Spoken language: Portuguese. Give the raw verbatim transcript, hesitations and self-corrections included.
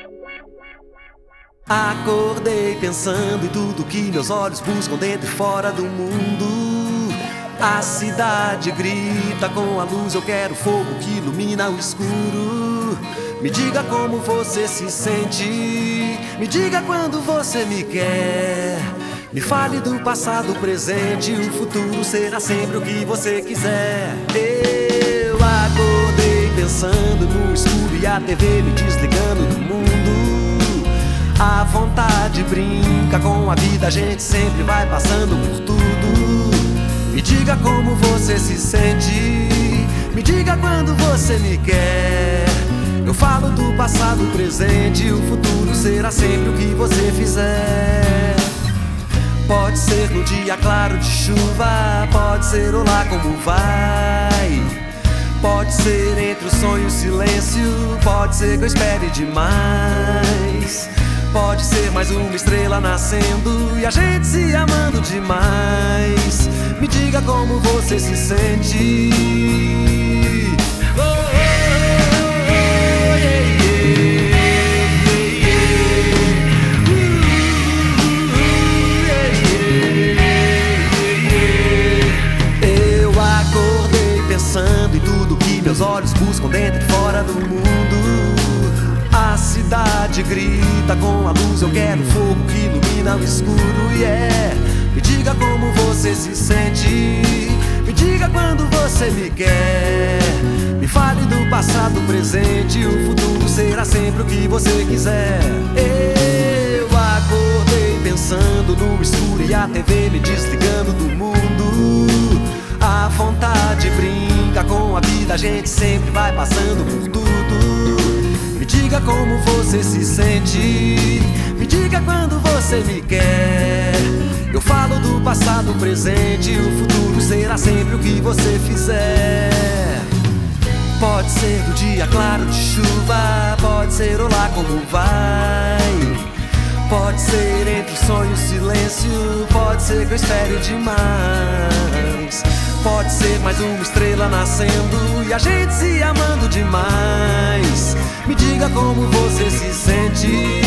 Acordei pensando em tudo que meus olhos buscam dentro e fora do mundo. A cidade grita com a luz, eu quero fogo que ilumina o escuro. Me diga como você se sente, me diga quando você me quer. Me fale do passado, presente, o futuro será sempre o que você quiser. Eu acordei pensando no escuro e a T V me desligando do mundo. A vontade brinca com a vida, a gente sempre vai passando por tudo. Me diga como você se sente, me diga quando você me quer. Eu falo do passado, presente, o futuro será sempre o que você fizer. Pode ser no dia claro de chuva, pode ser olá como vai. Pode ser entre o sonho e o silêncio, pode ser que eu espere demais. Pode ser mais uma estrela nascendo e a gente se amando demais. Me diga como você se sente. Oh, oh, oh, oh, yeah, yeah, yeah. Uh, uh, yeah, yeah. Eu acordei pensando em tudo que meus olhos buscam dentro e fora do mundo. A cidade grita com a luz, eu quero fogo que ilumina o escuro, yeah. Me diga como você se sente, me diga quando você me quer. Me fale do passado, presente, o futuro será sempre o que você quiser. Eu acordei pensando no escuro e a T V me desligando do mundo. A vontade brinca com a vida, a gente sempre vai passando por tudo. Me diga como você se sente, me diga quando você me quer. Eu falo do passado, presente, o futuro será sempre o que você fizer. Pode ser do dia claro de chuva, pode ser olá como vai. Pode ser entre o sonho e o silêncio, pode ser que eu espere demais. Pode ser mais uma estrela nascendo e a gente se amando demais. Me diga como você se sente.